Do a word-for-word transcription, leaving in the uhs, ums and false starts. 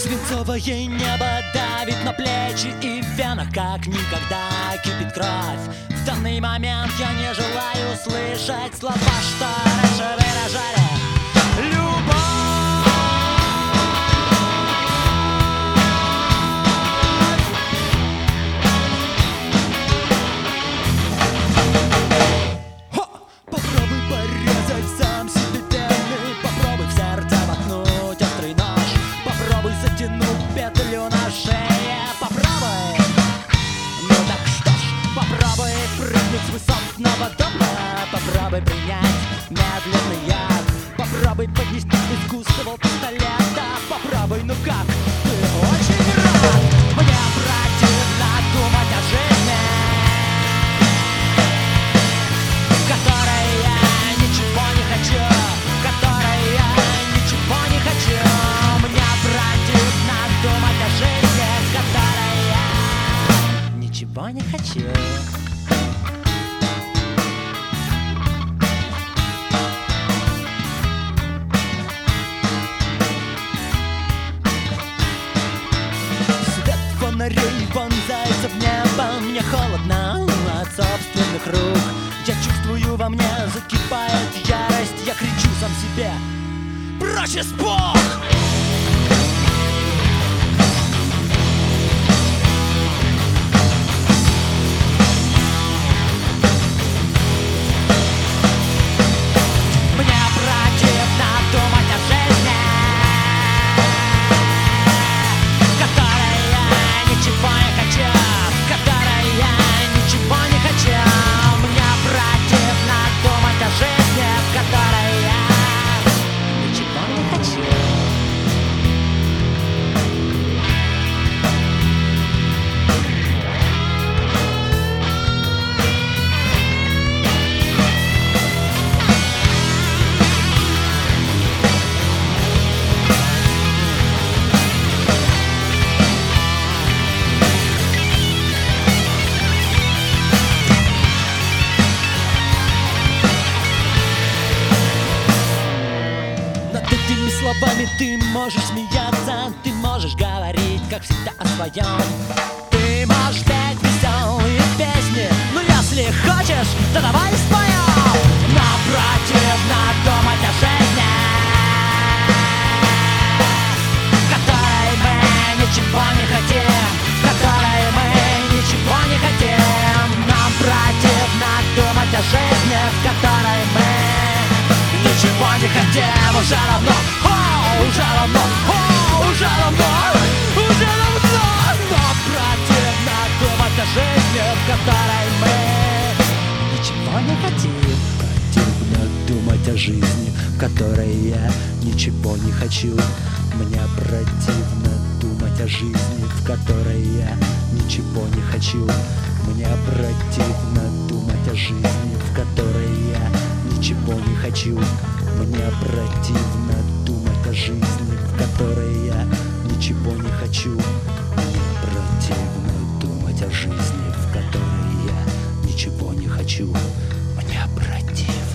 Свинцовое небо давит на плечи, и в венах как никогда кипит кровь. В данный момент я не желаю слышать слова, что раньше выражали любовь. Попробуй порезать сам себе вены, попробуй в сердце воткнуть острый нож, попробуй затянуть петлю на шее, попробуй. Ну так что ж, попробуй прыгнуть с высотного дома, попробуй принять медленный яд, попробуй поднести искусство пистолета, попробуй, ну как, ты очень рад. Мне противно думать о жизни, в которой я ничего не хочу, в которой я ничего не хочу. Мне противно думать о жизни, в которой я ничего не хочу. Свет фонарей вонзается в небо, мне холодно от собственных рук. Я чувствую, во мне закипает ярость, я кричу сам себе: прочь испуг! Мне противно думать о жизни, в которой я ничего не хочу, в которой я ничего не хочу. Мне противно думать о жизни, в которой я ничего не хочу. Над этими словами ты можешь смеяться, ты можешь говорить, как всегда, о своем. Ты можешь петь веселые песни, но если хочешь, то давай споем. Нам противно думать о жизни, в которой мы ничего не хотим, в которой мы ничего не хотим. Нам противно думать о жизни, в которой мы ничего не хотим. Уже равно, о, уже равно, о, уже равно, уже равно. Но противно думать о жизни, в которой мы ничего не хотим. Противно думать о жизни, в которой я ничего не хочу. Мне противно думать о жизни, в которой я ничего не хочу. Мне противно думать о жизни, в которой я ничего не хочу. Мне противно думать о жизни, в которой я ничего не хочу. Мне противно думать о жизни, в которой я ничего не хочу. Мне противно.